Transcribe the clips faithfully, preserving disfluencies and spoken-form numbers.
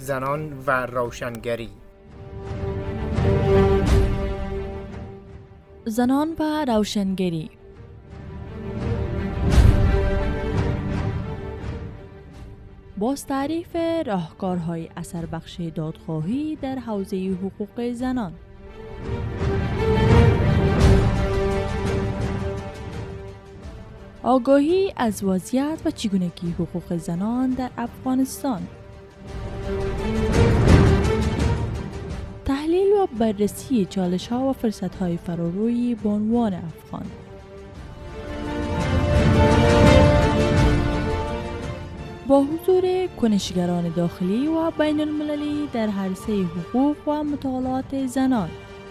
زنان و روشنگری. زنان و روشنگری باز تعریف راهکارهای اثر بخش دادخواهی در حوزه حقوق زنان. آگاهی از وضعیت و چگونگی حقوق زنان در افغانستان. تحلیل و بررسی چالش‌ها و فرصت‌های فراروی بانوان افغان. با حضور کنشگران داخلی و بین المللی در عرصه حقوق و مطالعات زنان.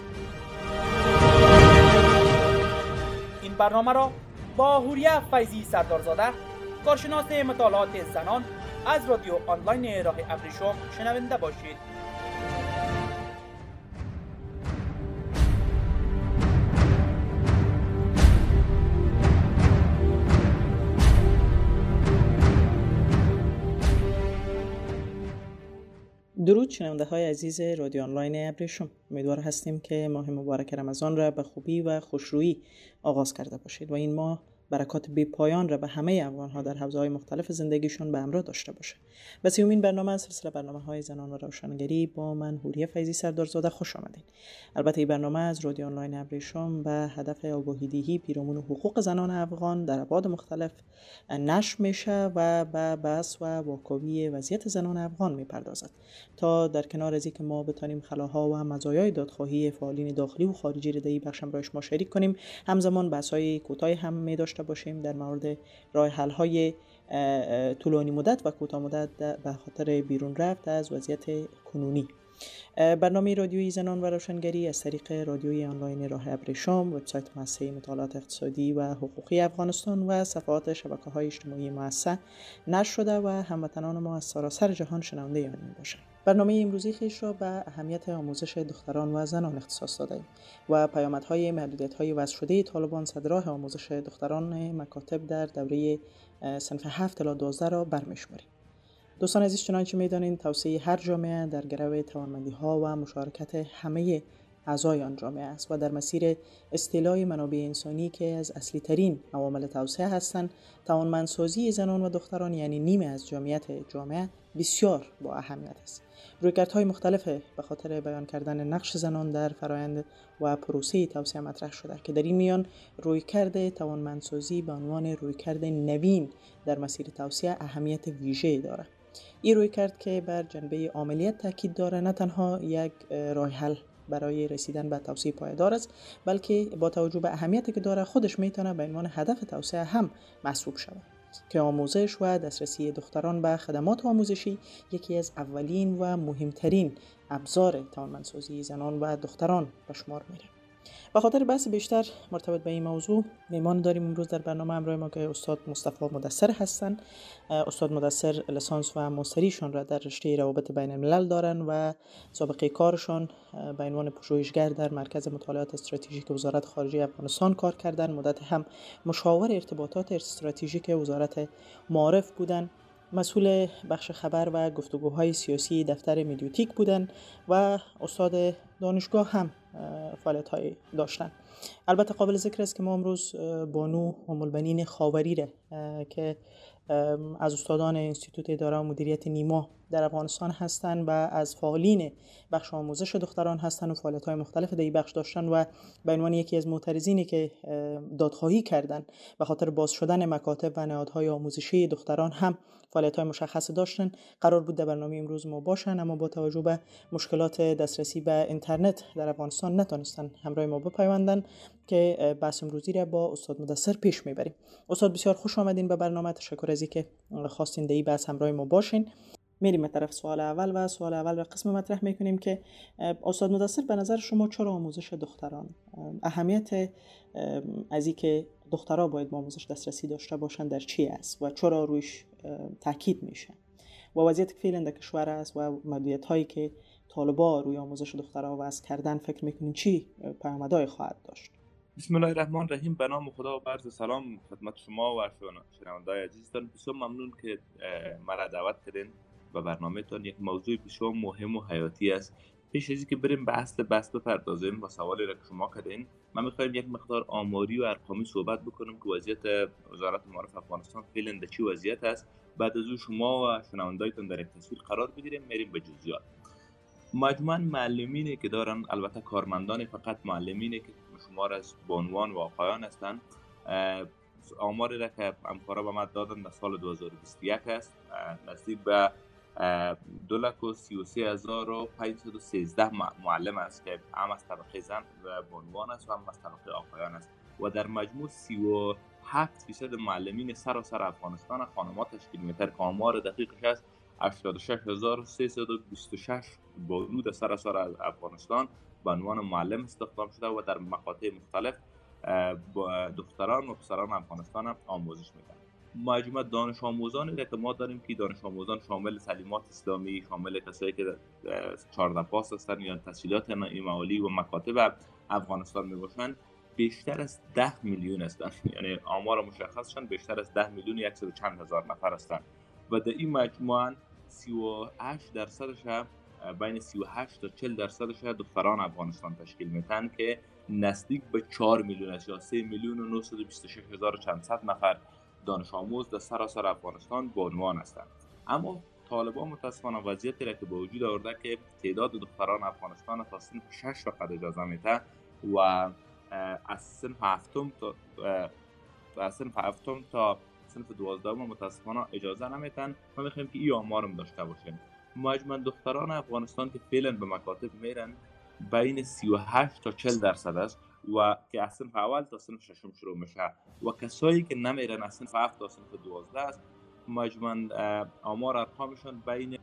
این برنامه را با حوریه فیضی سردارزاده، کارشناس مطالعات زنان از رادیو آنلاین راه ابریشم شنونده باشید. درود شنونده های عزیز رادیو آنلاین ابریشم، امیدوار هستیم که ماه مبارک رمضان را به خوبی و خوشرویی آغاز کرده باشید و این ماه برکات بی پایان را به همه افغان‌ها در حوزه‌های مختلف زندگیشون به همراه داشته باشه. به سیومین برنامه از سلسله برنامه‌های زنان و روشنگری با من حوریه فیضی سردارزاده خوش آمدید. البته این برنامه از رادیو آنلاین ابریشم به هدف آگاهی‌دهی پیرامون حقوق زنان افغان در ابعاد مختلف نشر میشه و به بحث و واکاوی وضعیت زنان افغان میپردازد تا در کنار از اینکه ما بتونیم خلاها و مزایای دادخواهی فعالین داخلی و خارجی را در این بخش با شما شریک کنیم، همزمان بحث‌های کوتاهی هم می داشته باشیم در مورد راه حل‌های طولانی مدت و کوتاه مدت به خاطر بیرون رفت از وضعیت کنونی. برنامه رادیویی زنان و روشنگری از طریق رادیوی آنلاین راه ابریشم، وبسایت مؤسسه مطالعات اقتصادی و حقوقی افغانستان و صفحات شبکه‌های اجتماعی مؤسسه نشر شده و هموطنان ما از سراسر جهان شنونده آن میباشند. برنامه امروزی خویش را به اهمیت آموزش دختران و زنان اختصاص دادیم و پیامدهای محدودیت‌های وضع شده طالبان صدر راه آموزش دختران مکاتب در دوره صنف هفت الی دوازده را برمی‌شماریم. دوستان عزیز، چنانچه می‌دانید توسعه هر جامعه در گرو توانمندی‌ها و مشارکت همه اعضای آن جامعه است و در مسیر استیلای منابع انسانی که از اصلی ترین عوامل توسعه هستند، توانمندسازی زنان و دختران یعنی نیمه از جامعیت جامعه بسیار با اهمیت است. رویکردهای مختلف به خاطر بیان کردن نقش زنان در فرآیند و پروسه توسعه مطرح شده که در این میان رویکرد توانمندسازی به عنوان رویکرد نوین در مسیر توسعه اهمیت ویژه‌ای دارد. این رویکرد که بر جنبه عاملیت تاکید داره نه تنها یک راه حل برای رسیدن به توسعه پایدار است، بلکه با توجه به اهمیتی که داره خودش میتونه به عنوان هدف توسعه هم محسوب شود که آموزش و دسترسی دختران به خدمات آموزشی یکی از اولین و مهمترین ابزار توانمندسازی زنان و دختران به شمار میره. به خاطر بحث بیشتر مرتبط به این موضوع میهمان داریم امروز در برنامه همراه ما که استاد مصطفی مدثر هستند. استاد مدثر لیسانس و ماستریشون را در رشته روابط بین الملل دارن و سابقه کارشان به عنوان پژوهشگر در مرکز مطالعات استراتژیک وزارت خارجه افغانستان کار کردن. مدت هم مشاور ارتباطات استراتژیک وزارت معارف بودن. مسئول بخش خبر و گفتگوهای سیاسی دفتر مدیوتیک بودن و استاد دانشگاه هم فعالیت‌های داشتن. البته قابل ذکر است که ما امروز بانو ام البنین خاوری را که از استادان انستیتوت اداره و مدیریت نیما در افغانستان هستند و از فعالین بخش آموزش دختران هستند و فعالیت‌های مختلف در این بخش داشتن و به عنوان یکی از معترضینی که دادخواهی کردند به خاطر باز شدن مکاتب و نهادهای آموزشی دختران هم فعالیت‌های مشخص داشتن، قرار بود در برنامه امروز ما باشن، اما با توجه به مشکلات دسترسی به اینترنت در افغانستان نتونستن همراه ما بپیوندن که بحث امروزی را با استاد مدثر پیش میبریم. استاد بسیار خوش آمدین به برنامه. تشکر از اینکه خواستین در این بحث همراه ما باشین. میریم به طرف سوال اول و سوال اول را قسم مطرح میکنیم که استاد مدثر به نظر شما چرا آموزش دختران، اهمیت از اینکه دخترها باید به آموزش دسترسی داشته باشند در چی است و چرا رویش تاکید میشه و وضعیت فعلا در کشور است و محدودیت هایی که طالبا روی آموزش دخترها وضع کردن فکر میکنین چی پیامدهای خواهد داشت؟ بسم الله الرحمن الرحیم. به نام خدا و عرض سلام خدمت شما و شنوندگان عزیزتان. بسیار ممنون که مرا دعوت کردین و برنامه‌تان یک موضوع بسیار مهم و حیاتی است. پیش از اینکه بریم به اصل بحث بپردازیم و سوالی را که شما کردین، من می‌خوایم یک مقدار آماری و ارقامی صحبت بکنم که وضعیت وزارت معارف افغانستان فعلا در چی وضعیت است. بعد از اون شما و شنوندایتان در یک تصویر قرار بگیریم، میریم به جزئیات. مجموعاً معلمینی که دارن، البته کارمندان فقط معلمینی که شمار از بانوان و آقایان هستند، آماری را که همکارا به ما دادن در سال دو هزار و بیست و یک است، نزدیک به دو لک و سی و سه هزار و پانصد و سیزده معلم است که هم از طبقه زن و بانوان است و هم از طبقه آقایان است و در مجموع سی و هفت فیصد معلمین سراسر افغانستان خانم‌ها تشکیل می‌دهند که آمار دقیقش است هشتاد و شش هزار و سیصد و بیست و شش بانو در سراسر افغانستان به عنوان معلم استخدام شده و در مقاطع مختلف با دختران و پسران افغانستان هم آموزش میدن. مجموعه دانش آموزانی که ما داریم که دانش آموزان شامل تعلیمات اسلامی، شامل کسایی که چهارده پاس هستند یا تحصیلات معالی و مکاتب افغانستان میباشند، بیشتر از ده میلیون هستند. یعنی آمار مشخصشان بیشتر از ده میلیون و صد و چند هزار نفر هستند و در این مجموعه سی و هشت درصدش بین سی و هشت تا چهل درصدش دختران افغانستان تشکیل میدن که نزدیک به چهار میلیون است یا سه میلیون و نهصد و بیست و شش هزار و چند صد نفر دانش آموز در سراسر افغانستان بانوان هستند. اما طالبان متاسفانه وضعیتی را که به وجود آورده که تعداد دختران افغانستان تا صنف شش فقط اجازه میده و از صنف هفتم تا از صنف هفتم تا صنف دوازدهم متاسفانه اجازه نمیدن. ما میخوایم که این آمارم داشته باشیم. مجموع دختران افغانستان که فعلا به مکاتب میرن بین سی و هشت تا چهل درصد است و که از صنف اول تا صنف ششم شروع میشه و کسایی که نمیرن از صنف هفت تا صنف دوازده است. مجموع آمار ارقامشون بین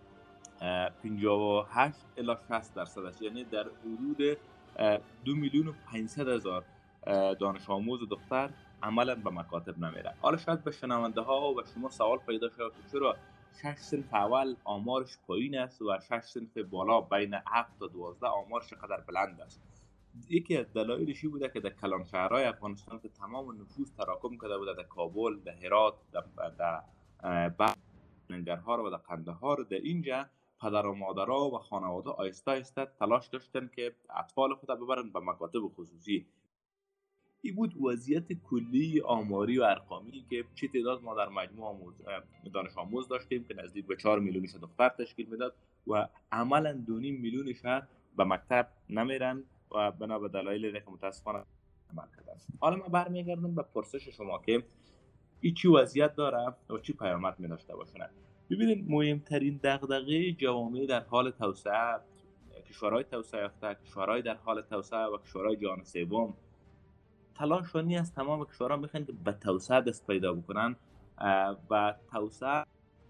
پنجاه و هشت الی شصت درصد است، یعنی در حدود دو میلیون و پانصد هزار دانش آموز دختر عملا به مکاتب نمیره. حالا شاید به شنونده ها و شما سوال پیدا شد که چرا شش صنف اول آمارش پایین است و شش صنف بالا بین هفت تا دوازده آمارش قدر بلند است؟ یکی از دلایلش بوده که در کلان شهرهای افغانستان که تمام نفوذ تراکم کرده بوده، در کابل، در هرات، در بلخ، ننگرهار و در قندهار، در اینجا پدر و مادرها و خانواده آیسته آیسته تلاش داشتن که اطفال خود ببرن به مکاتب خصوصی. این بود وضعیت کلی آماری و ارقامی که چه تعداد ما در مجموع آموز دانش آموز داشتیم که نزدیک به چهار میلیونش دختر تشکیل میداد و عملاً دو نیم میلیونش به مکتب نمیرن و بنا به دلایلی که متاسفانه عمل کردن. حالا ما برمیگردیم به پرسش شما که این چی وضعیت داره و چی پیامد می داشته باشه. ببینید مهمترین دغدغه جوامع در حال توسعه، کشورهای توسعه یافته، کشورهای در حال توسعه و کشورهای جهان سوم، تلاشانی از تمام کشورها میخوان که به توسعه دست پیدا بکنن و توسعه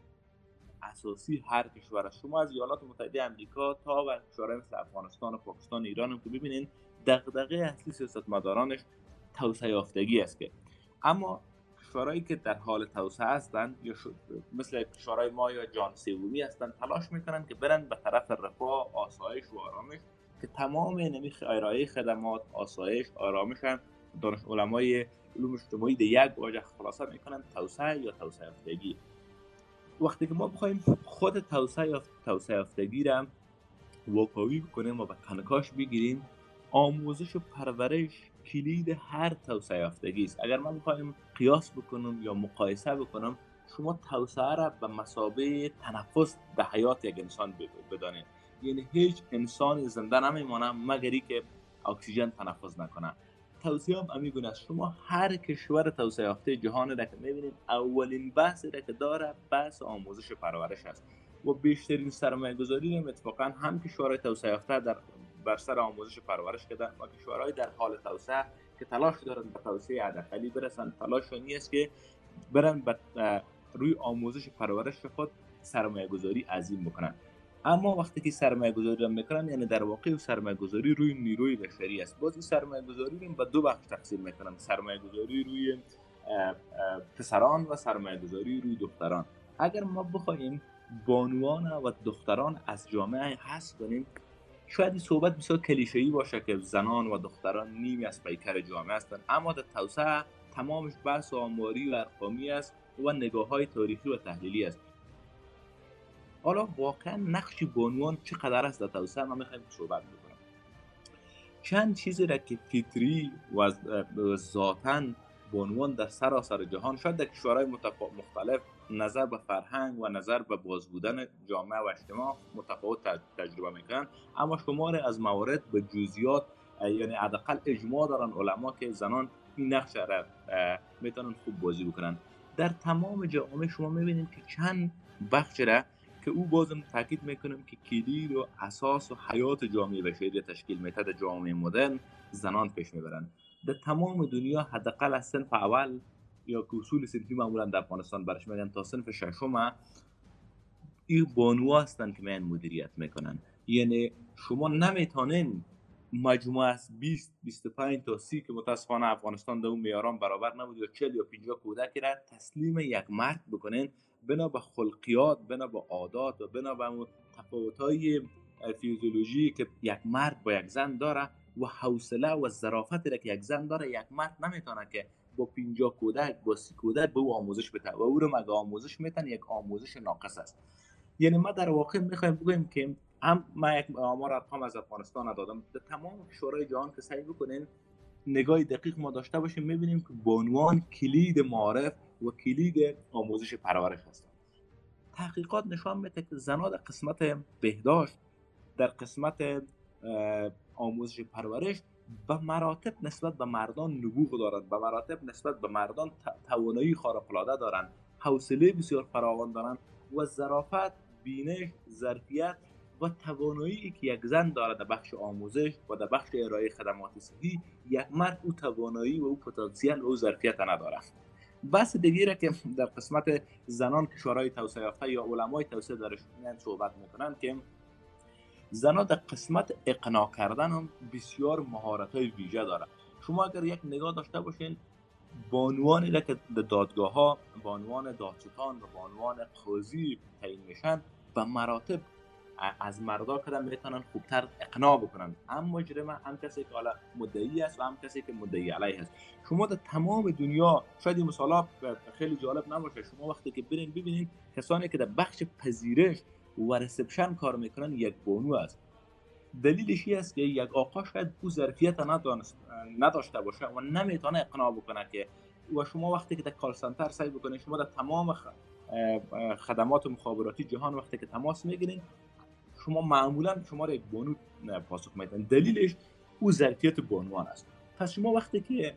اساسی هر کشور است. شما از ایالات متحده آمریکا تا و کشورهای مثل افغانستان و پاکستان و ایران هم که ببینین دغدغه اصلی سیاستمدارانش توسعه یافتگی است. که اما کشورهایی که در حال توسعه هستند یا مثل کشورهای ما یا جهان سومی هستند تلاش میکنن که برن به طرف رفاه، آسایش و آرامش که تمام اینمی ارائه خدمات، آسایش، آرامش هم دانش علمای علوم اجتماعی در یک واژه خلاصه میکنن توسعه یا توسعه یافتگی. وقتی که ما بخوایم خود توسعه توسعه یافتگی را واکاوی بکنیم و به کنکاش بگیریم، آموزش و پرورش کلید هر توسعه یافتگی است. اگر من بخوایم قیاس بکنم یا مقایسه بکنم، شما توسعه را به مثابه تنفس در حیات یک انسان بدانید. یعنی هیچ انسان زنده نمیمونه مگری که اکسیژن تنفس نکنه. توسعه هم همین است. شما هر کشور توسعه یافته جهان را که می‌بینید اولین بحثی را که داره بحث آموزش پرورش است و بیشترین سرمایه‌گذاری هم اتفاقا هم کشورهای توسعه یافته در بر سر آموزش پرورش کردن و کشورهای در حال توسعه که تلاش دارن به توسعه حداقلی برسن، تلاششون است که برن روی آموزش پرورش خود سرمایه‌گذاری عظیم بکنن. اما وقتی که سرمایه‌گذاری میکنن یعنی در واقع سرمایه‌گذاری روی نیروی بشری است. باز این سرمایه‌گذاری رو به دو بخش تقسیم میکنن: سرمایه‌گذاری روی پسران و سرمایه‌گذاری روی دختران. اگر ما بخوایم بانوان و دختران از جامعه حذف کنیم، شاید این صحبت بسیار کلیشه‌ای باشه که زنان و دختران نیمی از پیکر جامعه هستند، اما در توسعه تمامش بحث آماری و ارقامی است و نگاه‌های تاریخی و تحلیلی است. حالا واقعا نقش بانوان چقدر است در توسعه ما میخوایم صحبت بکنم. چند چیزی را که فطری و ذاتاً بانوان در سراسر جهان، شاید در کشورهای مختلف نظر به فرهنگ و نظر به باز بودن جامعه و اجتماع متفاوت تجربه میکنن، اما شمار از موارد به جزئیات، یعنی حداقل اجماع دارن علما که زنان این نقش را میتونن خوب بازی بکنن. در تمام جامعه شما میبینید که چند بخش را که او بازم تاکید میکنم که کلید و اساس و حیات جامعه بشری تشکیل میده، در جامعه مدرن زنان پیش میبرن. در تمام دنیا حداقل از صنف اول یا که اصول صنفی معمولا در افغانستان برش میگن تا صنف ششم، این بانوها هستن که میان مدیریت میکنن. یعنی شما نمیتونین مجموعه از بیست بیست و پنج تا سی که متاسفانه افغانستان در اون معیاران برابر نبود، یا چهل یا پنجاه کودک را تسلیم یک مرد بکنین بنا به خلقیات، بنا به عادات و بنا به تفاوت‌های فیزیولوژی که یک مرد با یک زن داره و حوصله و ظرافتی را که یک زن داره، یک مرد نمیتونه که با پنجاه کودک با سی کودک به او آموزش بده و او رو مگه آموزش میتن، یک آموزش ناقص است. یعنی ما در واقع میخوایم بگویم که هم ما یک آمار ارقام از افغانستان دادم، در تمام کشورهای جهان که سعی بکنین نگاه دقیق ما داشته باشیم میبینیم که بانوان کلید معارف و کلید آموزش پرورش هستند. تحقیقات نشان میده که زنان در قسمت بهداشت، در قسمت آموزش پرورش به مراتب نسبت به مردان نبوغ دارند، به مراتب نسبت به مردان توانایی خارق العاده دارند، حوصله بسیار فراوان دارند و ظرافت، بینش، ظرفیت و توانایی که یک زن دارد در بخش آموزش و در بخش ارائه خدمات صحی، یک مرد او توانایی و او پتانسیل و او ظرفیت ندارد. بس دیگه که در قسمت زنان کشورهای توسعه یافته یا علمای توسعه درش صحبت میکنن که زنان در قسمت اقناع کردن هم بسیار مهارت‌های ویژه دارند. شما اگر یک نگاه داشته باشین بانوانی را که در دادگاه ها بانوان دادستان و بانوان قاضی تعیین میشن به مراتب از مردا کدام میتونن خوبتر اقناع بکنن، هم مجرم، هم کسی که حالا مدعی است و هم کسی که مدعی علیه است. شما در تمام دنیا، شاید این مثالا خیلی جالب نباشه، شما وقتی که برین ببینین کسانی که در بخش پذیرش و ریسپشن کار میکنن یک بانو است. دلیلش این است که یک آقا شاید او ظرفیت نداشته باشه و نمیتونه اقناع بکنه که، و شما وقتی که در کال سنتر سعی بکنید، شما در تمام خدمات مخابراتی جهان وقتی که تماس میگیرین، شما معمولا شما را یک بانو پاسخ میدن. دلیلش او ظرفیت بانوان است. پس شما وقتی که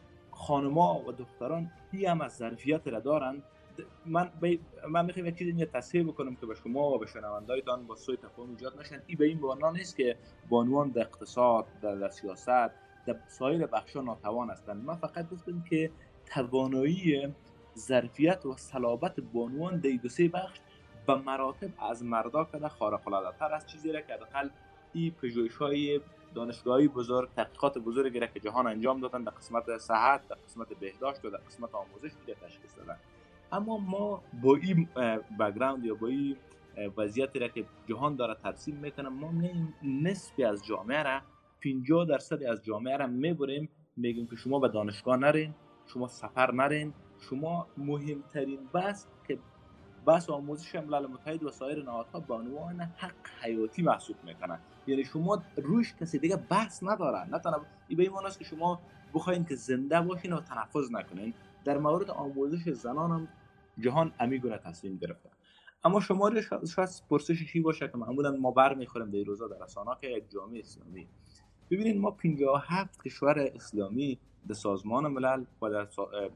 خانما و دختران هی هم از ظرفیت را دارن، من بی... من میخوام یک چیزی تصحیح بکنم که به شما و به شنوندایتان با سوء تفاهم ایجاد نشن. این به این معنا نیست که بانوان در اقتصاد، در, در سیاست، در سایر بخش‌ها ناتوان هستند. من فقط گفتم که توانایی، ظرفیت و صلابت بانوان در دو سه بخش به مراتب از مردا کده خارق العاده تر است. چیزی را که حداقل این پژوهش‌های دانشگاهی بزرگ، تحقیقات بزرگی را که جهان انجام دادن در قسمت صحت، در قسمت بهداشت و در قسمت آموزش دیگه تشخیص دادن. اما ما با این بک‌گراند یا با این وضعیتی را که جهان داره ترسیم میکنه، ما نصفی از جامعه را، پنجاه درصد از جامعه را میبریم میگیم که شما به دانشگاه نرین، شما سفر نرین، شما مهمترین بحث که بحث آموزش ملل متحد و سایر نهادها به عنوان حق حیاتی محسوب میکنن. یعنی شما روش کسی دیگه بحث نداره. نه تنها این به این معنی است که شما بخواید که زنده باشین و تنفس نکنین. در مورد آموزش زنان هم جهان امیگونه تصمیم گرفته. اما شما شاید پرسشش این باشه که معمولا ما بر میخوریم در روزا در رسانه‌ها که یک جامعه اسلامی، ببینید ما پنجاه و هفت کشور اسلامی در سازمان ملل و در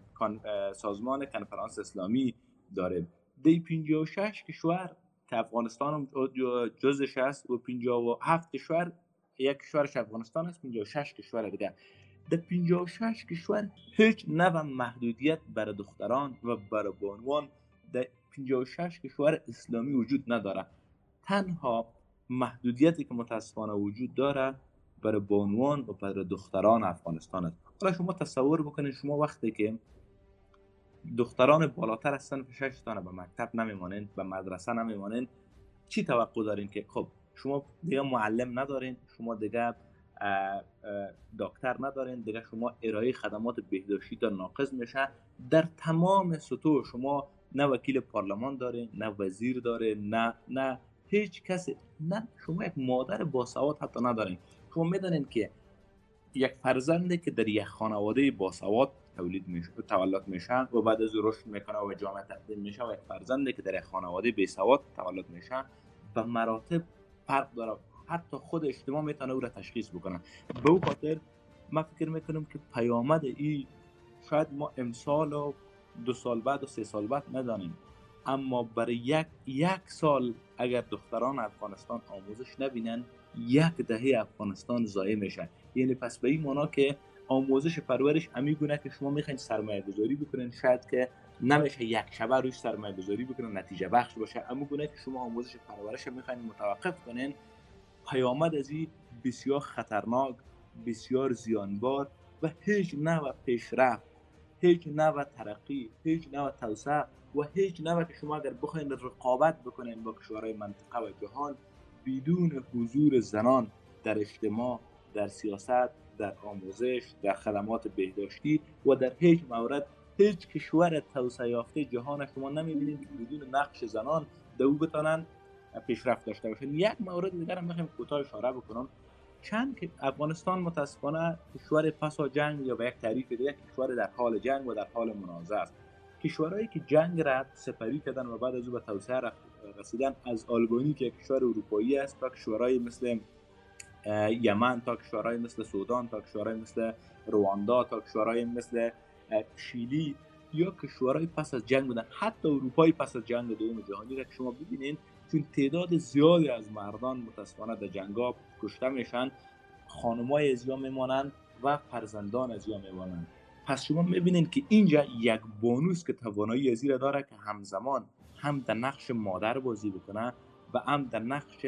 سازمان کنفرانس اسلامی داریم. در پنجاه و شش کشور که افغانستان هم جزش است و پنجاه و هفت کشور، یک کشورش افغانستان است، پنجاه و شش کشور دیگه. در پنجاه و شش کشور هیچ نوع محدودیت برای دختران و برای بانوان در پنجاه و شش کشور اسلامی وجود نداره. تنها محدودیتی که متاسفانه وجود داره برای بانوان و برای دختران افغانستان است. حالا شما تصور بکنید شما وقتی که دختران بالاتر از صنف شش تانه به مکتب نمیمانند، به مدرسه نمیمانند، چی توقع دارین که خب شما دیگه معلم ندارین، شما دیگه دکتر ندارین، دیگه شما ارائه خدمات بهداشتی تا ناقص میشه. در تمام سطوح شما نه وکیل پارلمان داره، نه وزیر داره، نه نه هیچ کسی، نه شما یک مادر باسواد حتی ندارین. شما میدونین که یک فرزندی که در یک خانواده باسواد تولید میشه، تولد میشه و بعد از رشد میکنه و جامعه تبدیل میشه، و یک فرزندی که در یک خانواده بیسواد تولد میشه به مراتب فرق داره. حتی خود اجتماع میتونه او را تشخیص بکنه. به او خاطر من فکر میکنم که پیامد ای شاید ما امسال و دو سال بعد و سه سال بعد ندانیم، اما برای یک یک سال اگر دختران افغانستان آموزش نبینن، یک دهه افغانستان ضایع میشه. یعنی پس به این معنا که آموزش پرورش امیگونه که شما میخواین سرمایه گذاری بکنین، شاید که نمیشه یک شبه روش سرمایه گذاری بکنین نتیجه بخش باشه، اما گونه که شما آموزش پرورش میخواین متوقف کنین، پیامد از این بسیار خطرناک، بسیار زیانبار و هیچ نوع پیشرفت، هیچ نوع ترقی، هیچ نوع توسعه و هیچ نوع که شما اگر بخواین رقابت بکنین با کشورهای منطقه و جهان بدون حضور زنان در اجتماع، در سیاست، در آموزش، در خدمات بهداشتی و در هیچ مورد، هیچ کشور توسعه یافته جهان شما نمیبینید که بدون نقش زنان در او بتونن پیشرفت داشته باشن. یک مورد دیگر هم میخوایم کوتاه اشاره بکنم، چند که افغانستان متاسفانه کشور پسا جنگ یا به یک تعریف دیگه کشور در حال جنگ و در حال منازعه است. کشورهایی که جنگ را سپری کردن و بعد از او به توسعه رسیدن، از آلبانی که کشور اروپایی است تا کشورهای مثل یمن، تا کشورهای مثل سودان، تا کشورهای مثل رواندا، تا کشورهای مثل چیلی، یا کشورهای پس از جنگ بودن، حتی اروپای پس از جنگ دوم جهانی را که شما ببینید، چون تعداد زیادی از مردان متاسفانه در جنگ‌ها کشته میشن، خانم‌های ازیا میمانند و فرزندان ازیا میمانند. پس شما میبینید که اینجا یک بانوست که توانایی ازی را داره که همزمان هم در نقش مادر بازی بکنه و هم در نقش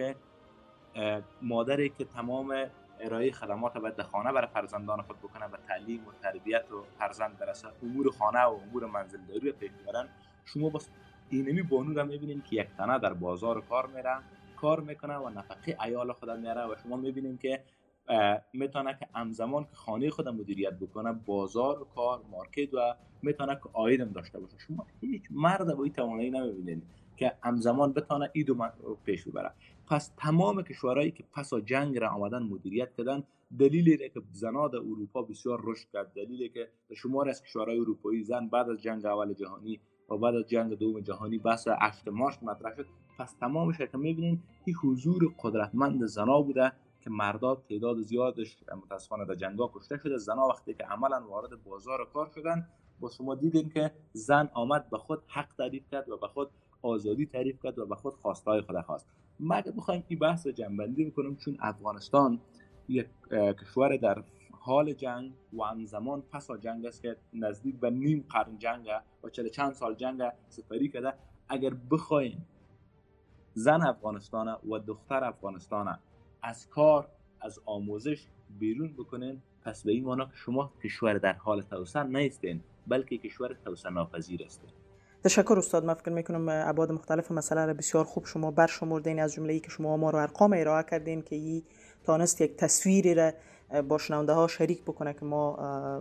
مادری که تمام ارائه خدمات باید در خانه برای فرزندان خود بکنه و تعلیم و تربیت و فرزند برسه، امور خانه و امور منزلداری رو پیش میبرن. شما بس اینمی بانو را میبینید که یک تنه در بازار کار میره، کار میکنه و نفقه عیال خود میاره و شما میبینید که میتونه که همزمان که خانه خود مدیریت بکنه، بازار و کار، مارکت و میتونه که عایدم داشته باشه. شما هیچ مرد با این توانایی نمیبینید که همزمان بتونه ایدو پیش ببره. پس تمام کشورهایی که پس از جنگ را آمدن مدیریت کردن، دلیلی که زنان در اروپا بسیار رشد کرد، دلیلی که شمار از کشورهای اروپایی زن بعد از جنگ اول جهانی و بعد از جنگ دوم جهانی بحث هشت مارس مطرح شد. پس تمامش که می‌بینین این حضور قدرتمند زنا بوده که مردا تعداد زیادش متاسفانه در جنگ‌ها کشته شده. زنا وقتی که عملاً وارد بازار کار شدن، با شما دیدین که زن آمد به خود حق تعریف کرد و به خود آزادی تعریف کرد و به خود خواستهای خود خواست. ما اگه بخوایم این بحث جنبندی بکنیم، چون افغانستان یک کشور در حال جنگ و همزمان پس از جنگ است که نزدیک به نیم قرن جنگ و چند چند سال جنگ سپری کرده، اگر بخوایم زن افغانستان و دختر افغانستان از کار، از آموزش بیرون بکنین، پس به این معنی که شما کشور در حال توسعه نیستین، بلکه کشور توسعه ناپذیر هستین. تشکر استاد. من فکر میکنم ابعاد مختلف مسئله را بسیار خوب شما برشمردین، از جمله ای که شما آمار و ارقام ارائه کردین که این تانست یک تصویری را با شنونده ها شریک بکنه که ما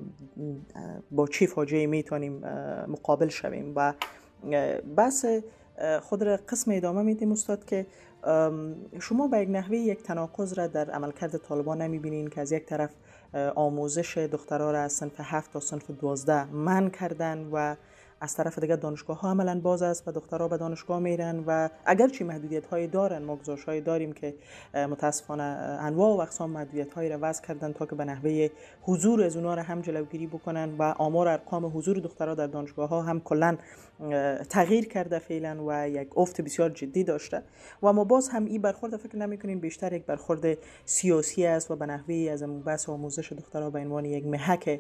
با چه فاجعه‌ای میتونیم مقابل شویم. و بحث خود را قسم ادامه میدیم استاد که شما به یک نحوه یک تناقض را در عملکرد طالبان نمیبینین که از یک طرف آموزش دخترها را از صنف هفت تا صنف دوازده منع کردن و از طرف دیگه دانشگاه ها عملاً باز است و دخترها به دانشگاه میرن و اگرچه محدودیت های دارن، ما گزارش های داریم که متاسفانه انواع و اقسام محدودیت هایی را وضع کردن تا که به نحوه حضور از اونها را هم جلوگیری بکنن و آمار ارقام حضور دخترها در دانشگاه ها هم کلاً تغییر کرده فعلا و یک افت بسیار جدی داشته. و ما باز هم این برخورد فکر نمی‌کنیم بیشتر یک برخورد سیاسی است و به نحوه از بحث آموزش دخترها به عنوان یک محک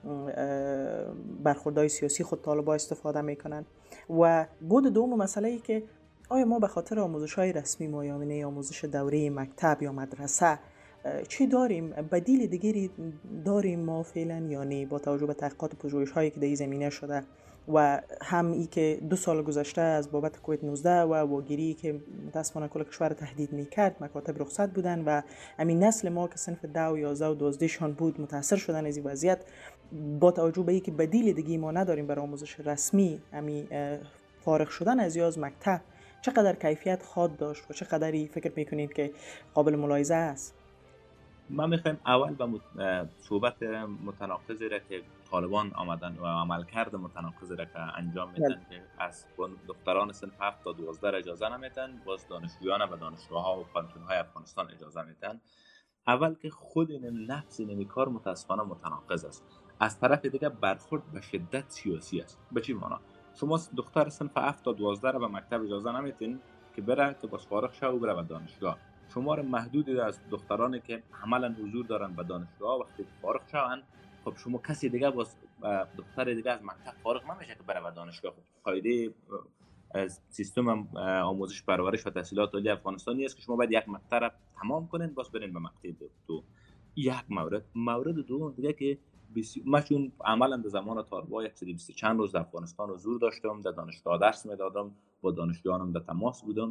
برخوردهای سیاسی خود طالبان استفاده میکنن. و بود دوم مسئله ای که آیا ما به خاطر آموزش‌های رسمی مایامنه آموزش دوره مکتب یا مدرسه چی داریم؟ بدیل دیگری داریم ما فعلا یا نه با توجه به تحقیقات و پژوهش‌هایی که در این زمینه شده و هم ای که دو سال گذشته از بابت کووید نوزده و واگیری که متاسفانه کل کشور تهدید میکرد مکاتب رخصت بودن و همین نسل ما که صنف ده و یازده و دوازده شان بود متاثر شدن از این وضعیت. با توجه به اینکه بدیل دیگه ما نداریم برای آموزش رسمی، همین فارغ شدن از یا از مکتب چقدر کیفیت خواهد داشت و چقدری فکر میکنید که قابل ملاحظه است؟ ما میخوایم اول به صحبت متناقضی را که طالبان آمدن و عملکرد متناقضی را که انجام میدن که از دختران صنف هفت تا دوازده اجازه نمیدن، باز دانشجویان و دانشگاه‌ها و پانتون‌های افغانستان اجازه میدن. اول که خود این لفظ این کار متاسفانه متناقض است. از طرف دیگه برخورد به شدت سیاسی است. به چی معنا؟ شما دختر صنف هفت تا دوازده را به مکتب اجازه نمیدین که بره که باز فارغ شه و بره به دانشگاه. شمار محدودی از دخترانی که عملاً حضور دارن به دانشگاه وقتی فارغ شوند، خب شما کسی دیگه باز دختر دیگه از مکتب فارغ نمیشه که بره به دانشگاه. خب فایده از سیستم آموزش پرورش و تحصیلات عالی افغانستانی است که شما باید یک مقطع را تمام کنین باز برین به مقطع دو. یک مورد مورد دوم دیگه که من چون عملاً در زمان طالبان یک بیست چند روز در افغانستان حضور داشتم، در دانشگاه درس میدادم، با دانشجویانم در تماس بودم،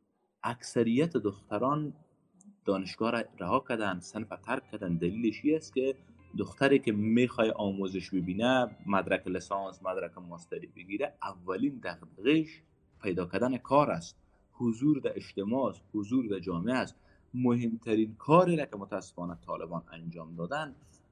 اکثریت دختران دانشگاه را رها کردن، صنف ترک کردن. دلیلش این است که دختری که میخواد آموزش ببینه، مدرک لیسانس، مدرک ماستری بگیره، اولین دغدغه‌اش پیدا کردن کار است، حضور در اجتماع است، حضور در جامعه است. مهمترین کاری را که متاسفانه طالبان انجام دادن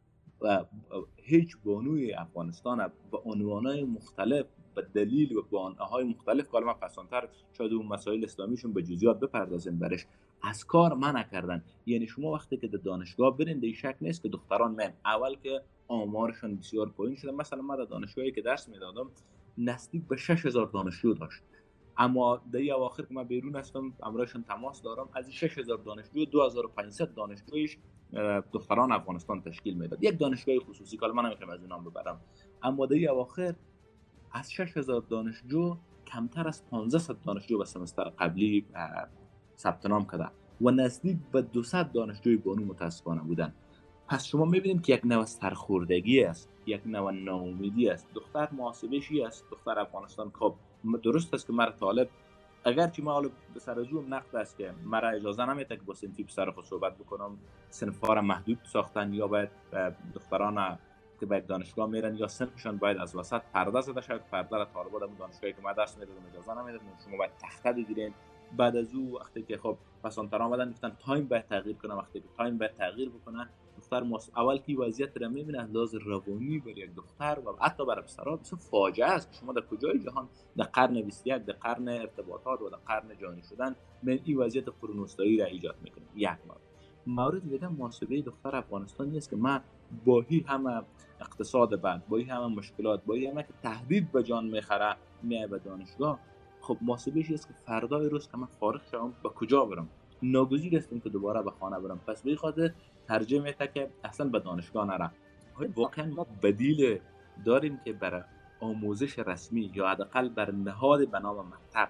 و هیچ بانوی افغانستان به عنوانهای مختلف به دلیل و بهانه‌های مختلف که ما پسانتر شاید اون مسائل اسلامیشون به جزئیات بپردازیم برش، از کار منع کردن. یعنی شما وقتی که در دانشگاه برین در شک نیست که دختران من اول که آمارشون بسیار پایین شده. مثلا من در دانشگاهی که درس میدادم نزدیک به شش هزار دانشجو داشت، اما در این اواخر که من بیرون هستم امرایشون تماس دارم، از این شش هزار دانشجو دو هزار و پانصد دانشجویش دختران افغانستان تشکیل میداد. یک دانشگاه خصوصی که من نمیخوام از اونام ببرم، اما در این اواخر از شش هزار دانشجو کمتر از پانزده دانشجو به سمستر قبلی ثبت نام کرده و نزدیک به دویست دانشجوی بانو متاسفانه بودن. پس شما میبینید که یک نوع سرخوردگی است، یک نوع ناامیدی است. دختر محاسبه‌ای است. دختر افغانستان خب درست است که مرد طالب اگرچه ما حالا به سر از اون نقد است که مرا اجازه نمیده که با صنفی پسر خود صحبت بکنم، صنف‌ها را محدود ساختن یا باید دختران که باید دانشگاه میرن یا صنفشان باید از وسط پرده زده شد. پرده را طالبان در دانشگاهی که ما درس میدادم اجازه نمیداد، شما باید تخته بگیرین. بعد از او وقتی که خب پسانتر آمدن گفتن تایم باید تغییر کنه، وقتی که تایم باید تغییر بکنه دختر ماس اول کی وضعیت را میبینه از لحاظ روانی برای یک دختر و حتی برای پسرها بسیار فاجعه است. شما در کجای جهان در قرن بیست و یک در قرن ارتباطات و در قرن جهانی شدن من این وضعیت قرون‌وسطایی را ایجاد میکنه. یک مورد مورد دیگه محاسبه دختر افغانستانی است که من با هی همه اقتصاد بد، با هی همه مشکلات، با هی همه که تهدید به جان میخره میای به دانشگاه، خب محاسبه‌اش است که فردای روز که من فارغ شوم به کجا برم؟ ناگزیر هستم که دوباره به خانه برم. پس به خاطر ترجیح میده که اصلا به دانشگاه نرم. واقعا ما بدیل داریم که برای آموزش رسمی یا حداقل بر نهاد به نام مکتب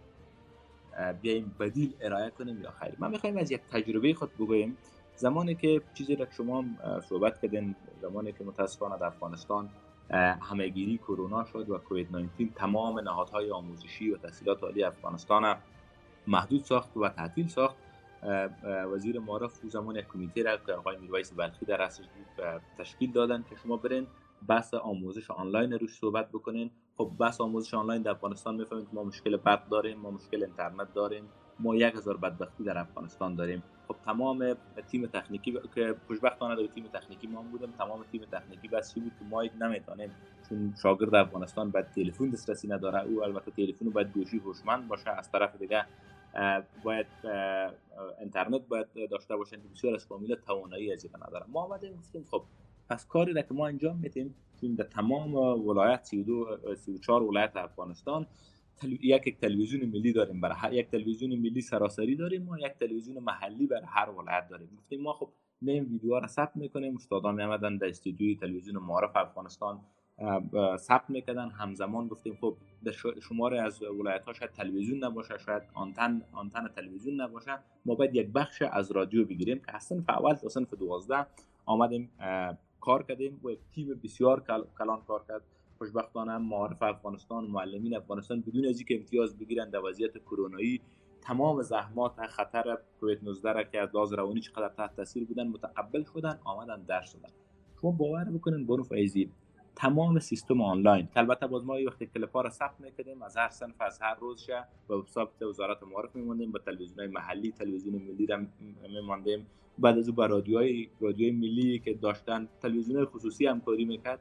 بیایم بدیل ارائه کنیم یا خیر؟ من میخوایم از یک تجربه خود بگویم. زمانی که چیزی را شما صحبت کردین، زمانی که متاسفانه در افغانستان همهگیری کرونا شد و کووید نوزده تمام نهادهای آموزشی و تحصیلات عالی افغانستان محدود ساخت و تعطیل ساخت، وزیر معارف زمان یک کمیته را که آقای میرویس بلخی در رأسش بود تشکیل دادن که شما برین بحث آموزش آنلاین روش صحبت بکنین. خب بحث آموزش آنلاین در افغانستان میفهمید که ما مشکل برق داریم، ما مشکل اینترنت داریم، ما یک هزار بدبختی در افغانستان داریم. خب تمام تیم تکنیکی که خوشبختانه در تیم تکنیکی ما بودم، تمام تیم تکنیکی بس بود که ما نمیتونیم، چون شاگرد افغانستان باید تلفن دسترسی نداره، او البته تلفن باید گوشی هوشمند باشه، از طرف دیگه باید اینترنت باید داشته باشن که بسیار از فامیل توانایی از این نداره. ما اومدیم گفتیم خب پس کاری را که ما انجام میدیم چون در تمام ولایت سی و دو سی و چهار ولایت افغانستان تل... یک یک تلویزیون ملی داریم، برای هر یک تلویزیون ملی سراسری داریم و یک تلویزیون محلی برای هر ولایت داریم. گفتیم ما خب نیم ویدیوها را ثبت میکنیم، استادان میامدن در استودیوی تلویزیون معارف افغانستان ثبت میکردن، همزمان گفتیم خب در شماره از ولایت ها شاید تلویزیون نباشه، شاید آنتن آنتن تلویزیون نباشه، ما باید یک بخش از رادیو بگیریم که اصلا فعال تا صنف دوازده آمدیم کار کردیم و یک تیم بسیار کل... کلان کار کرد. خوشبختانه معارف افغانستان، معلمین افغانستان بدون از اینکه امتیاز بگیرن در وضعیت کرونایی تمام زحمات خطر کووید نوزده را که از لحاظ روانی چقدر تحت تاثیر بودن متقبل شدن، آمدن درس دادن. شما باور بکنین بانو فیضی، تمام سیستم آنلاین که البته باز ما وقتی کلیپ‌ها را ثبت می‌کردیم از هر صنف از هر روزشه و به ثبت وزارت معارف می‌موندیم، به تلویزیون‌های محلی تلویزیون ملی را می‌ماندیم، بعد از اون به رادیوهای رادیوهای ملی که داشتن تلویزیون‌های خصوصی همکاری می‌کرد.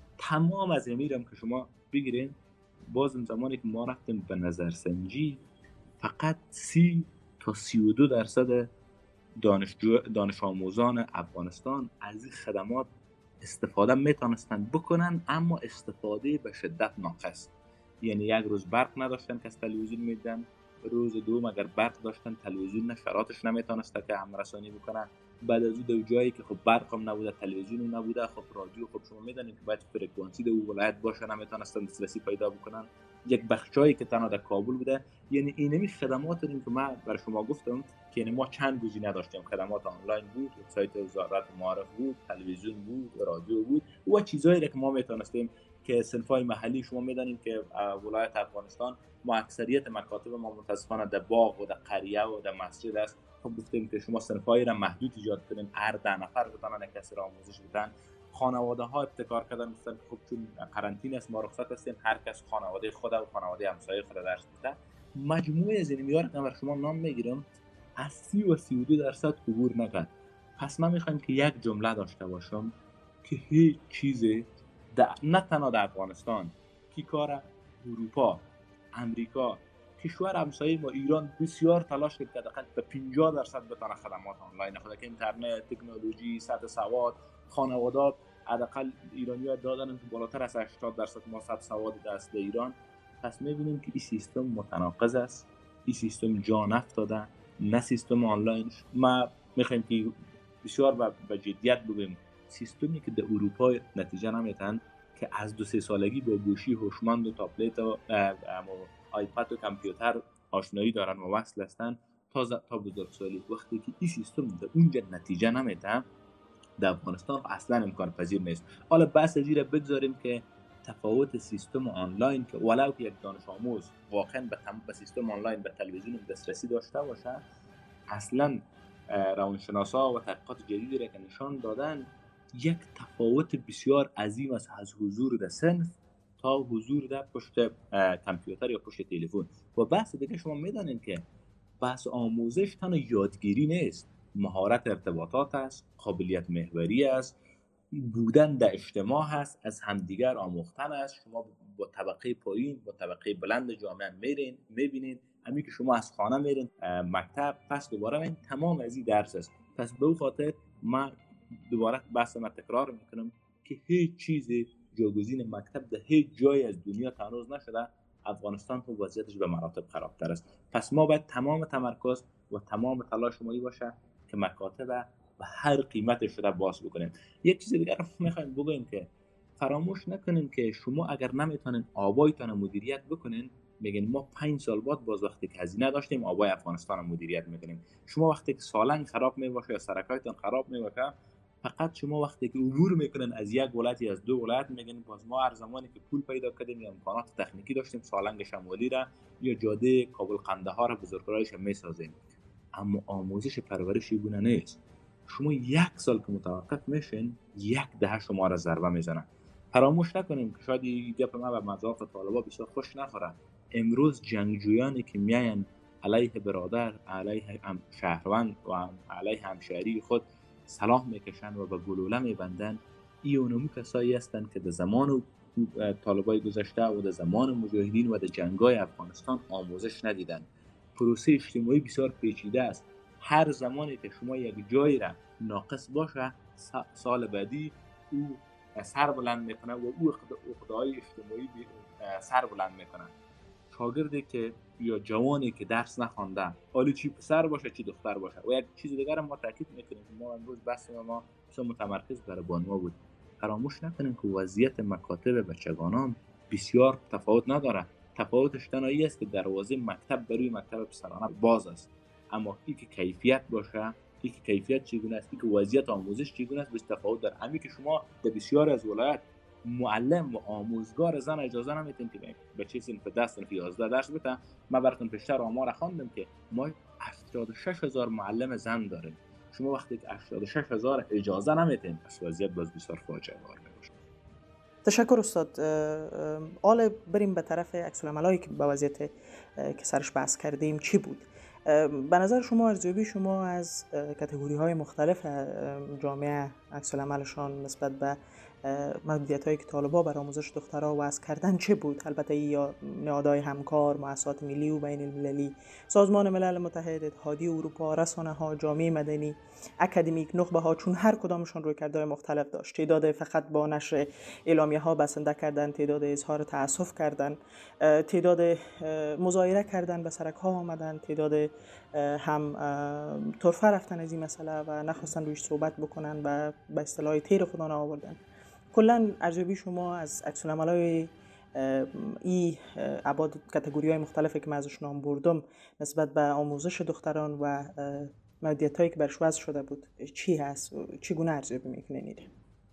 تمام از امیرم که شما بگیرین باز اون زمانی که ما رفتیم به نظرسنجی فقط سی تا سی و دو درصد دانشجو دانش آموزان افغانستان از این خدمات استفاده میتونستن بکنن، اما استفاده به شدت ناقص. یعنی یک روز برق نداشتن که از تلویزیون میدن، روز دوم اگر برق داشتن تلویزیون نشراتش نمیتونسته که همرسانی بکنن، بعد از اون دو جایی که خب برق هم نبوده تلویزیون نبوده، خب رادیو خب شما میدونید که باید فرکانسی دو ولایت باشه، نمیتونستن دسترسی پیدا بکنن. یک بخشایی که تنها در کابل بوده. یعنی اینمی خدمات رو که من برای شما گفتم که یعنی ما چند گزینه داشتیم، خدمات آنلاین بود، وبسایت وزارت معارف بود، تلویزیون بود، رادیو بود و چیزایی که ما میتونستیم که صنفای محلی شما میدونید که ولایت افغانستان ما اکثریت مکاتب ما متاسفانه در باغ و در قریه و در مسجد است. خب گفتیم که شما صنفایی را محدود ایجاد کنین، هر ده نفر بتونن کسی را آموزش بدن. خانواده ها ابتکار کردن، گفتن خب چون قرنطینه است ما رخصت هستیم، هر کس خانواده خود و خانواده همسایه خود درس میده. مجموعه از این میار که بر شما نام میگیرم از سی و سی و دو درصد عبور نکرد. پس من میخوایم که یک جمله داشته باشم که هیچ چیزی نه تنها در افغانستان که کار اروپا، امریکا، کشور همسایه ما ایران بسیار تلاش کرد که دقیقاً به پنجاه درصد بتونه خدمات آنلاین خود که اینترنت، تکنولوژی، سطح سواد، خانوادات حداقل ایرانی‌ها دادن که بالاتر از هشتاد درصد ما سطح سواد دست ایران. پس می‌بینیم که این سیستم متناقض است، این سیستم جا نفتاده، نه سیستم آنلاین. ما می‌خوایم که بسیار با جدیت بگیم سیستمی که در اروپا نتیجه نمیتن که از دو سه سالگی با گوشی هوشمند و تابلت و آیپد و کامپیوتر آشنایی دارن و وصل هستن تا تا بزرگسالی. وقتی که این سیستم در اونجا نتیجه نمیده در افغانستان اصلا امکان پذیر نیست. حالا بحث زیر بگذاریم که تفاوت سیستم آنلاین که ولو که یک دانش آموز واقعا به تمام به سیستم آنلاین به تلویزیون دسترسی داشته باشه، اصلا روانشناسا و تحقیقات جدیدی را که نشان دادن یک تفاوت بسیار عظیم است از حضور در صنف تا حضور در پشت کامپیوتر یا پشت تلفن. و بحث دیگه شما میدونید که بحث آموزش تنها یادگیری نیست، مهارت ارتباطات است، قابلیت محوری است، بودن در اجتماع هست، از همدیگر آموختن است. شما با طبقه پایین با طبقه بلند جامعه میرین میبینید، همین که شما از خانه میرین مکتب پس دوباره این تمام از این درس است. پس به خاطر من دوباره بحث من تکرار میکنم که هیچ چیزی جایگزین مکتب در هیچ جای از دنیا هنوز نشده. افغانستان تو وضعیتش به مراتب خرابتر است. پس ما باید تمام تمرکز و تمام تلاش ما باشه که مکاتب به هر قیمت شده باز بکنیم. یک چیز دیگر رو میخوایم بگیم که فراموش نکنین که شما اگر نمیتونین آبایتون مدیریت بکنین، میگن ما پنج سال بعد باز وقتی که هزینه داشتیم آبای افغانستان رو مدیریت میکنیم. شما وقتی که سالنگ خراب میباشه یا سرکایتون خراب میباشه، فقط شما وقتی که عبور میکنن از یک ولایتی از دو ولایت میگن باز ما هر زمانی که پول پیدا کردیم یا امکانات تکنیکی داشتیم سالنگ شمالی را یا جاده کابل قندهار بزرگراهش میسازیم. اما آموزش پرورشی گونه نیست. شما یک سال که متوقف میشین یک دهه شما را ضربه میزنن. فراموش نکنیم که شاید این گپ ما به مذاق طالبا بسیار خوش نخوره. امروز جنگجویانی که میاین علیه برادر، علیه شهروند و علیه همشهری خود سلاح میکشن و به گلوله میبندن، این اونمی کسایی هستند که در زمان طالبای گذشته و در زمان مجاهدین و در جنگای افغانستان آموزش ندیدن. پروسه اجتماعی بسیار پیچیده است. هر زمانی که شما یک جایی را ناقص باشه سال بعدی او سر بلند میکنه و او اقدای اجتماعی سر بلند میکنه. شاگردی که یا جوانی که درس نخوانده، حالا چی پسر باشه چی دختر باشه. و یک چیز دیگر ما تاکید میکنیم که ما امروز بحث ما بسیار متمرکز بر بانوا بود. فراموش نکنیم که وضعیت مکاتب بچگانان بسیار تفاوت نداره. تفاوتش تنهایی است که دروازه مکتب بروی مکتب پسرانه باز است، اما این که کیفیت باشه، این که کیفیت چگونه است، این که وضعیت آموزش چگونه است، بس تفاوت داره. همین که شما در بسیار از ولایت معلم و آموزگار زن اجازه نمیدین که بچه صنف ده صنف یازده درس بده. من براتون پیشتر آمار خواندم که ما هفتاد و شش هزار معلم زن داریم. شما وقتی که هفتاد و شش هزار اجازه نمیدین، پس وضعیت باز بسیار فاجعه بار میشه. تشکر استاد. حالا بریم به طرف عکس العملایی که به وضعیت که سرش بحث کردیم چی بود؟ به نظر شما ارزیابی شما از کاتگوری های مختلف جامعه عکس العملشان نسبت به محدودیت هایی که طالبا بر آموزش دخترها وضع کردن چه بود؟ البته یا نهادهای همکار، مؤسسات ملی و بین المللی، سازمان ملل متحد، اتحادیه اروپا، رسانه ها، جامعه مدنی، اکادمیک، نخبه ها، چون هر کدامشون روی کردهای مختلف داشت. تعداد فقط با نشر اعلامیه ها بسنده کردن، تعداد اظهار تأسف کردن، تعداد مظاهره کردن، به سرک ها آمدن، تعداد هم طرفه رفتن از این مسئله و نخواستن رویش صحبت بکنن و به اصطلاح تیر خدا آوردن. کلا ارزیابی شما از عکس العملای این ابعاد کاتگوری‌های مختلفی که من ازش نام بردم نسبت به آموزش دختران و محدودیت‌هایی که برش وضع شده بود چی هست؟ چگونه ارزیابی می‌کنید؟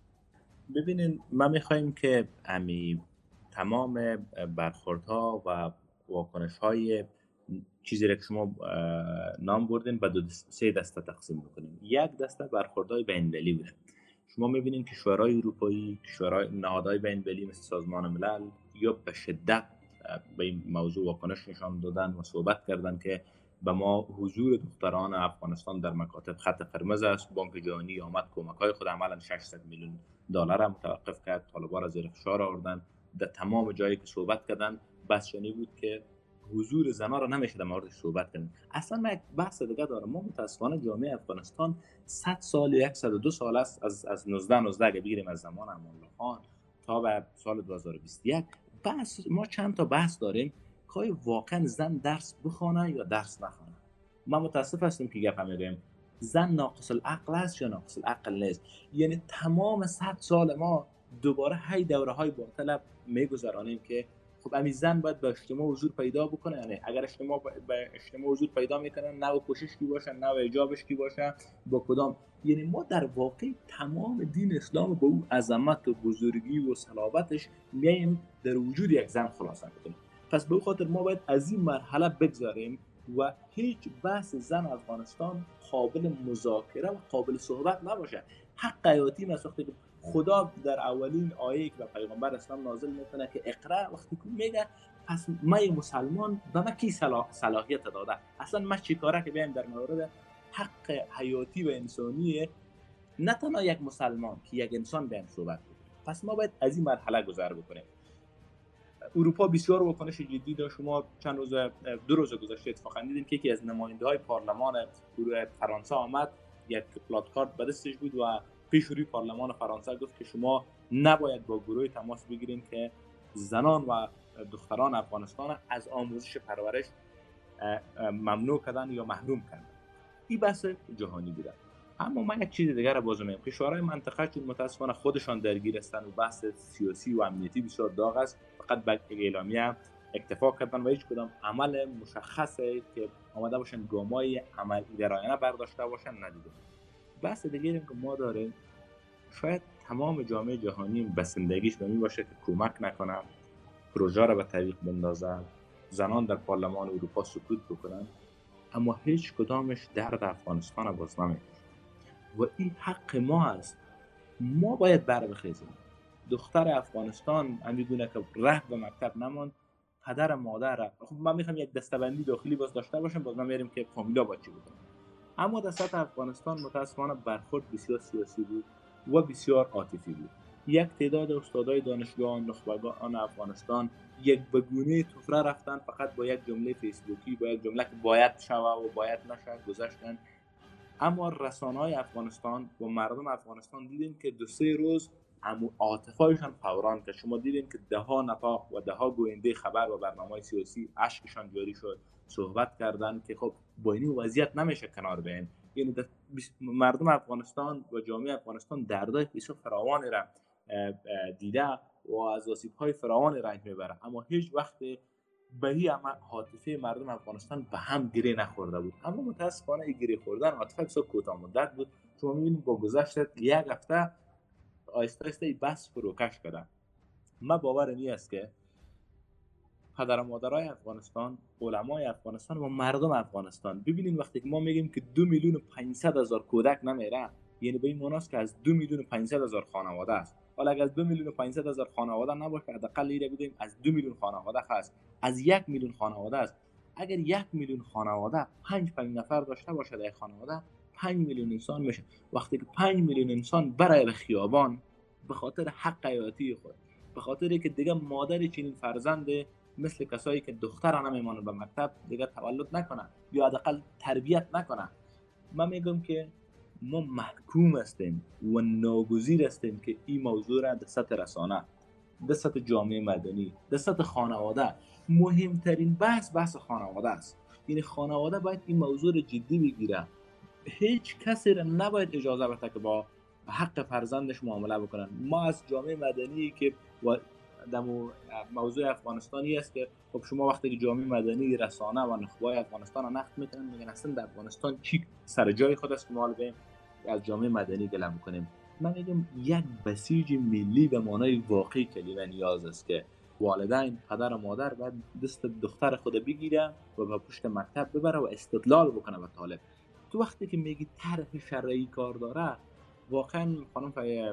ببینین، ما می‌خوایم که امی تمام برخوردها و واکنش‌های چیزی را که شما نام بردین به دو سه دسته تقسیم بکنیم. یک دسته برخوردهای بین‌المللی بوده. شما می‌بینید کشورهای اروپایی، کشورهای نهادهای بین‌المللی مثل سازمان ملل یا به شدت به این موضوع واکنش نشان دادن و صحبت کردن که به ما حضور دختران افغانستان در مکاتب خط قرمز است. بانک جهانی آمد کمک‌های خود عملاً ششصد میلیون دلار هم متوقف کرد، طالبان را زیر فشار آوردن. در تمام جایی که صحبت کردن بس شنی بود که حضور زنان را نمیشه در موردش صحبت کنیم. اصلا من یک بحث دیگه دارم. ما متاسفانه جامعه افغانستان صد سال یا صد و دو سال است، از از نوزده نوزده اگه بگیریم از زمان امان الله خان تا به سال دو هزار و بیست و یک، بحث ما چند تا بحث داریم که واقعا زن درس بخونه یا درس نخونه. ما متاسف هستیم که گپ میگیم زن ناقص العقل است یا ناقص العقل نیست. یعنی تمام صد سال ما دوباره هی دوره های باطل میگذرانیم که خب امی زن باید به اجتماع حضور پیدا بکنه. یعنی اگر اجتماع به اجتماع حضور پیدا میکنن، نوع کوشش کی باشه، نوع حجابش کی باشه، با کدام. یعنی ما در واقع تمام دین اسلام با او عظمت و بزرگی و صلابتش میایم در وجود یک زن خلاصه کنیم. پس به خاطر ما باید از این مرحله بگذاریم و هیچ بحث زن افغانستان قابل مذاکره و قابل صحبت نباشه. حق حیاتی مسوخته که خدا در اولین آیه که به پیغمبر اسلام نازل میکنه که اقرا، وقتی که میگه پس من مسلمان به من کی صلاح صلاحیت داده؟ اصلا من چی کاره که بیایم در مورد حق حیاتی و انسانی نه تنها یک مسلمان که یک انسان بیایم صحبت کنیم. پس ما باید از این مرحله گذر بکنیم. اروپا بسیار واکنش جدی داشت. شما چند روز دو روز گذشته اتفاقا دیدین که یکی از نماینده‌های پارلمان فرانسه آمد، یک پلاکارد به دستش بود و پیش روی پارلمان فرانسه گفت که شما نباید با گروه تماس بگیریم که زنان و دختران افغانستان از آموزش پرورش ممنوع کردن یا محروم کردن. این بحث جهانی بوده. اما من یک چیز دیگر را باز میگم. کشورهای منطقه چون متاسفانه خودشان درگیر هستند و بحث سیاسی و امنیتی بسیار داغ است، فقط به اعلامیه اکتفا کردن و هیچ کدام عمل مشخصی که آمده باشن گامای عمل گرایانه برداشته باشن ندیدیم. بحث دیگری که ما داریم، شاید تمام جامعه جهانی بسندگیش به این باشه که کمک نکنه، پروژه را به طریق بندازه، زنان در پارلمان اروپا سکوت بکنن، اما هیچ کدامش درد افغانستان باز نمی‌کنه. و این حق ما است. ما باید بر بخیزیم. دختر افغانستان امیدونه که راه به مکتب نماند، پدر مادر. خب من میخوام یک دسته‌بندی داخلی باز داشته باشم، باز ما میریم که فامیلا با چی بکنه. اما در سطح افغانستان متاسفانه برخورد بسیار سیاسی بود و بسیار عاطفی بود. یک تعداد استادای دانشگاه نخبگان افغانستان یک بگونه طفره رفتن، فقط با یک جمله فیسبوکی، با یک جمله که باید شوه و باید نشه گذاشتن. اما رسانه‌های افغانستان و مردم افغانستان دیدیم که دو سه روز عاطفه‌شان فوران که شما دیدین که ده ها نطاق و ده ها گوینده خبر و برنامه‌های سیاسی اشکشان جاری شد، صحبت کردن که خب با این وضعیت نمیشه کنار بیاین. یعنی مردم افغانستان و جامعه افغانستان دردای بسیار فراوانی را دیده و از آسیب‌های فراوانی رنج میبره، اما هیچ وقت به این عاطفه مردم افغانستان به هم گره نخورده بود. اما متاسفانه این گره خوردن عاطفه بسیار کوتاه مدت بود. شما می‌بینید با گذشت یک هفته آیسته آیسته بس فروکش کردن. من باور این است که پدر و مادرای افغانستان، علمای افغانستان و مردم افغانستان، ببینید وقتی که ما میگیم که دو میلیون و پانصد هزار کودک نمیره، یعنی به این معناست که از دو میلیون و پانصد هزار خانواده است. حالا اگر از دو میلیون و پانصد هزار خانواده نباشه، حداقل ایره بگیم از دو میلیون خانواده هست، از یک میلیون خانواده است. اگر یک میلیون خانواده پنج پنج نفر داشته باشه در خانواده، پنج میلیون انسان میشه. وقتی که پنج میلیون انسان برای به خیابان به خاطر حق حیاتی خود، به خاطر که دیگه مادر چنین فرزند مثل کسایی که دختر نمیمونه به مکتب دیگه تولد نکنه یا حداقل تربیت نکنه، من میگم که ما محکوم هستیم و ناگزیر هستیم که این موضوع را در سطح رسانه، در سطح جامعه مدنی، در سطح خانواده، مهمترین بحث بحث خانواده است. یعنی خانواده باید این موضوع را جدی بگیره. هیچ کسی را نباید اجازه بده که با حق فرزندش معامله بکنن. ما از جامعه مدنی که دمو موضوع افغانستانی است که خب شما وقتی که جامعه مدنی، رسانه و نخبه‌های افغانستان رو نقد میکنن، میگن اصلا در افغانستان چی سر جای خود است که ما به از جامعه مدنی گله میکنیم. من میگم یک بسیج ملی به معنای واقعی کلمه نیاز است که والدین، پدر و مادر باید دست دختر خود بگیره و به پشت مکتب ببره و استدلال بکنه به طالب. تو وقتی که میگی طرح شرعی کار داره، واقعا خانم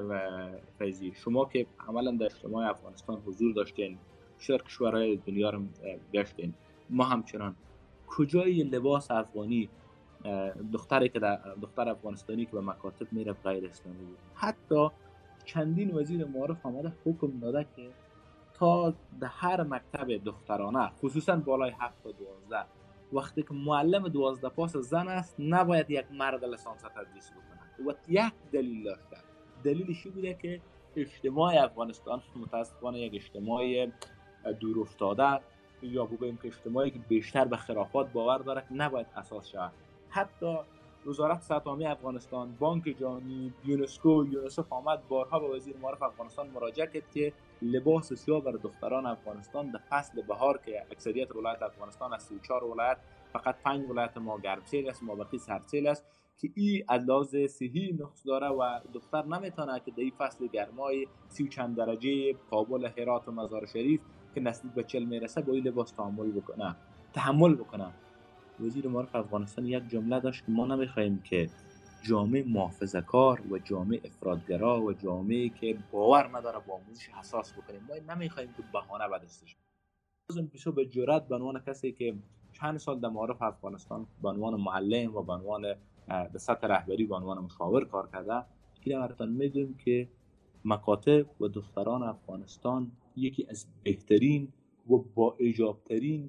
فیضی شما که عملا در اجتماع افغانستان حضور داشتین، بیشتر کشورهای دنیا رو گشتین، ما همچنان کجای لباس افغانی دختری که در دختر افغانستانی که به مکاتب میره غیر اسلامی بود؟ حتی چندین وزیر معارف آمده حکم داده که تا در هر مکتب دخترانه خصوصا بالای هفت تا دوازده وقتی که معلم دوازده پاس زن است نباید یک مرد لیسانس تدریس بکنه. و یک دلیل داشته. دلیلش بوده که اجتماع افغانستان متاسفانه یک اجتماع دور افتاده یا بگوییم که اجتماعی که بیشتر به خرافات باور داره که نباید اساس شود. حتی وزارت صحت عامه افغانستان، بانک جهانی، یونسکو، یونیسف آمد بارها به وزیر معارف افغانستان مراجعه کرد که لباس سیاه برای دختران افغانستان در فصل بهار که اکثریت ولایت افغانستان از سی و چهار ولایت فقط پنج ولایت ما گرمسیر است، ما بقیه سردسیر است، که این از لحاظ صحی نقص داره و دختر نمیتونه که در این فصل گرمای سی و چند درجه کابل، هرات و مزار شریف که نزدیک به چهل میرسه با این لباس تحمل بکنه تحمل بکنه. وزیر معارف افغانستان یک جمله داشت که ما نمیخوایم که جامعه محافظه‌کار و جامعه افراطگرا و جامعه که باور نداره با آموزش حساس بکنیم، ما نمیخوایم که بهانه به دستش. لازم پیشو به جرأت به عنوان کسی که چند سال در معارف افغانستان به عنوان معلم و به عنوان به سطح رهبری به عنوان مشاور کار کرده، این براتون میگم که مکاتب و دختران افغانستان یکی از بهترین و با ایجابترین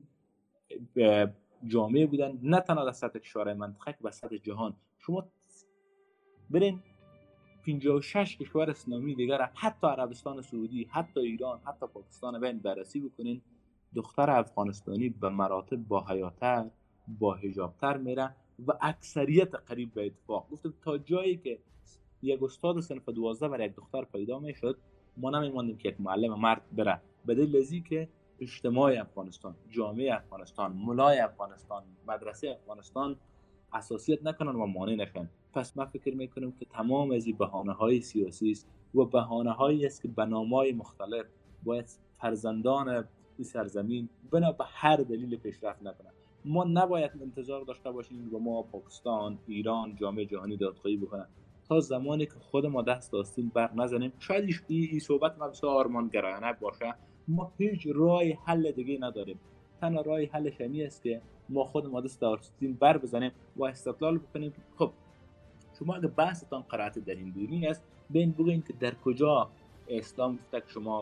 جامعه بودن، نه تنها در سطح کشورهای منطقه که به سطح جهان. شما برین پنجاه و شش کشور اسلامی دیگر، حتی عربستان سعودی، حتی ایران، حتی پاکستان بین بررسی بکنین، دختر افغانستانی به مراتب با حیاتر، با حجابتر میره و اکثریت قریب به اتفاق. گفتم تا جایی که یک استاد صنف دوازده برای یک دختر پیدا میشد، ما نمیماندیم که یک معلم مرد بره، به دلیل ازی که اجتماع افغانستان، جامعه افغانستان، ملای افغانستان، مدرسه افغانستان اساسیت نکنن و مانع نشن. پس من فکر میکنم که تمام از این بهانه‌های سیاسی است و بهانه‌هایی است که به نام‌های مختلف باید فرزندان این سرزمین بنا به هر دلیل پیشرفت نکنن. ما نباید انتظار داشته باشیم و ما پاکستان، ایران، جامعه جهانی دادخواهی بکنن تا زمانی که خود ما دست داستین بر نزنیم. شاید این صحبت ما بسیار آرمانگرایانه باشه، ما هیچ راه حل دیگه نداریم. تنها راه حلش این است که ما خود ما دست داستین بر بزنیم و استدلال بکنیم. خب شما اگه بحثتان قرائت در این دینی است، بین بگوین که در کجا اسلام گفته که شما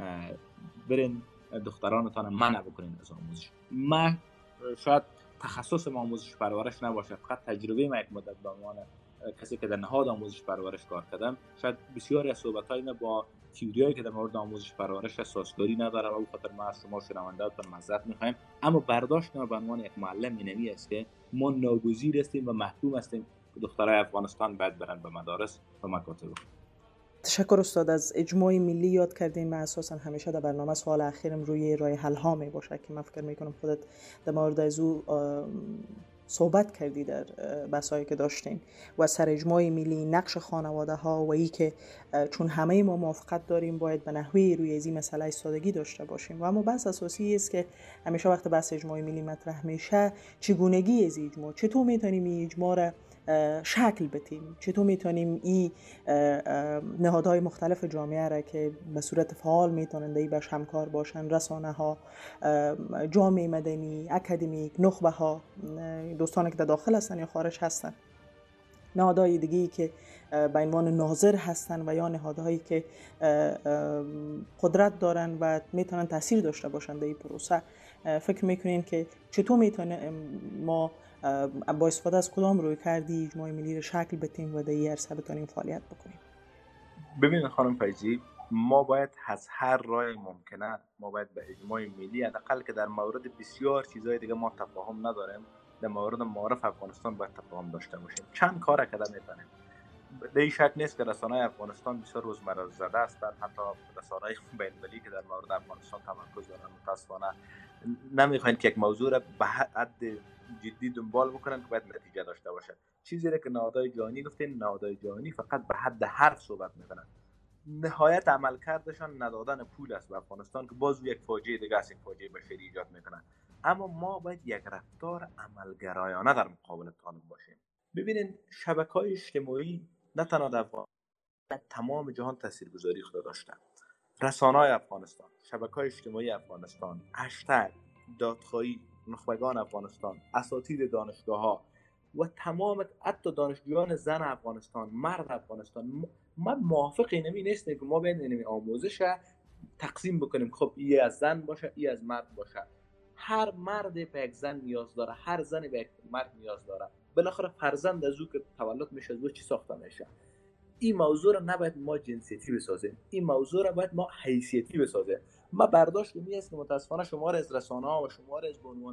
برین دخترانتان منع بکنین از آموزش. ما شاید تخصص ما آموزش پرورش نباشه، فقط تجربه ما یک مدت به عنوان کسی که در نهاد آموزش پرورش کار کردم، شاید بسیاری از صحبت‌های ما با تئوریایی که در مورد آموزش پرورش اساسداری نداره و به خاطر ما از شما شنونده‌تان معذرت می‌خوایم. اما برداشت ما به عنوان یک معلم اینمی است که ما ناگزیر هستیم و محکوم هستیم که دخترای افغانستان باید برن به مدارس و مکاتب. تشکر استاد. از اجماع ملی یاد کردیم. من اساسا همیشه در برنامه سوال اخیرم روی راه حل ها می باشه که من فکر میکنم خودت در مورد از او صحبت کردی در بحثایی که داشتین و سر اجماع ملی، نقش خانواده ها و ای که چون همه ما موافقت داریم باید به نحوی روی این مسئله ایستادگی داشته باشیم. و اما بحث اساسی است که همیشه وقت بحث اجماع ملی مطرح میشه، چگونگی از اجماع، چطور میتونیم این اجماع را شکل بدیم. چطور میتونیم این نهادهای مختلف جامعه را که به صورت فعال میتونن در باش همکار باشن، رسانه ها، جامعه مدنی، اکادمیک، نخبه ها، دوستانی که در داخل هستن یا خارج هستن، نهادهای دیگه‌ای که به عنوان ناظر هستن و یا نهادهایی که قدرت دارن و میتونن تاثیر داشته باشن در این پروسه، فکر میکنین که چطور میتونه ما با استفاده از کدام روی کردی اجماع ملی رو شکل بدیم و در این عرصه بتونیم فعالیت بکنیم؟ ببینید خانم فیضی، ما باید از هر راه ممکنه ما باید به اجماع ملی، حداقل که در مورد بسیار چیزهای دیگه ما تفاهم نداریم، در مورد معارف افغانستان باید تفاهم داشته باشیم. چند کار کرده میتونیم. در این شک نیست که رسانه‌های افغانستان بسیار روزمره زده است، حتی رسانه‌های بین‌المللی که در مورد افغانستان تمرکز دارن متأسفانه نمیخواین که یک موضوع را به حد جدی دنبال بکنن که باید نتیجه داشته باشه. چیزی را که نهادهای جهانی گفتین، نهادهای جهانی فقط به حد حرف صحبت میکنن. نهایت عملکردشان ندادن پول است به افغانستان که باز یک فاجعه دیگه است، یک فاجعه بشری ایجاد میکنن. اما ما باید یک رفتار عملگرایانه در مقابل طالب باشیم. ببینید شبکه‌های اجتماعی نه تنها در افغانستان، تمام جهان تاثیرگذاری خود داشتن. رسانه‌های افغانستان، شبکه‌های اجتماعی افغانستان، هشتگ، دادخواهی، نخبگان افغانستان، اساتید دانشگاه‌ها و تمام حتی دانشجویان زن افغانستان، مرد افغانستان، ما موافق اینمی نیستیم که ما بین اینمی آموزش تقسیم بکنیم، خب ای از زن باشه ای از مرد باشه. هر مرد به یک زن نیاز داره، هر زن به یک مرد نیاز داره. بالاخره فرزند از او که تولد میشه از او چی ساخته میشه. این موضوع را نباید ما جنسیتی بسازیم، این موضوع را باید ما حیثیتی بسازیم. ما برداشت می است که متاسفانه شمار از رسانه‌ها و شمار از به عنوان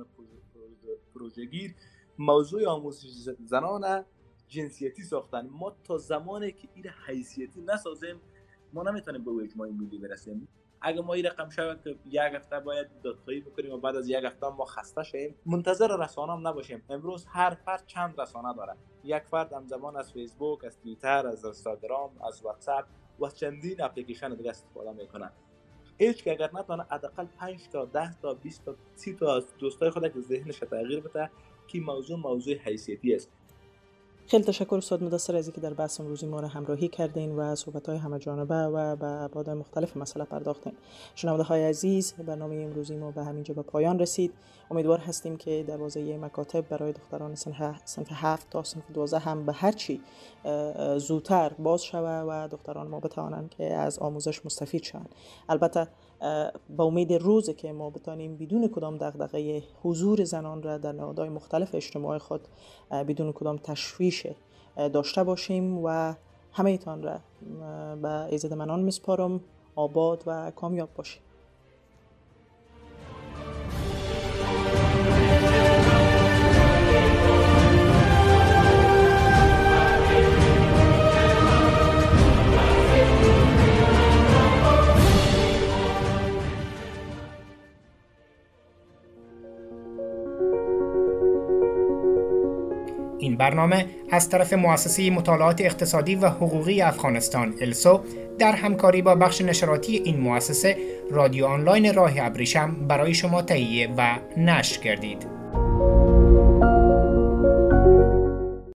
پروژه‌گیر موضوع آموزش زنان جنسیتی ساختن. ما تا زمانی که این حیثیتی نسازیم ما نمیتونیم به اجماع ملی برسیم. اگه ما این رقم شود که یک هفته باید دادخواهی بکنیم و بعد از یک هفته ما خسته شیم، منتظر رسانه هم نباشیم. امروز هر فرد چند رسانه داره. یک فرد همزمان از فیسبوک، از توییتر، از اینستاگرام، از واتساپ و چندین اپلیکیشن دیگه استفاده میکنه. هیچ که اگر نتونه حداقل پنج تا ده تا بیست تا سی تا از دوستای خود که ذهنش تغییر بده که موضوع موضوع حیثیتی است. خیلی تشکر استاد مدثر از اینکه در بحث امروزی ما را همراهی کردین و صحبت‌های همه‌جانبه و به ابعاد مختلف مسئله پرداختین. شنونده‌های عزیز، برنامه امروزی ما به همینجا به پایان رسید. امیدوار هستیم که دروازه مکاتب برای دختران صنف هفت تا صنف دوازده هم به هر چی زودتر باز شود و دختران ما بتوانند که از آموزش مستفید شوند. البته با امید روزی که ما بتانیم بدون کدام دغدغه حضور زنان را در نهادهای مختلف اجتماعی خود بدون کدام تشویش داشته باشیم و همه ایتان را به ایزد منان میسپارم. آباد و کامیاب باشیم. این برنامه از طرف مؤسسه مطالعات اقتصادی و حقوقی افغانستان السو در همکاری با بخش نشراتی این مؤسسه رادیو آنلاین راه ابریشم برای شما تهیه و نشر گردید.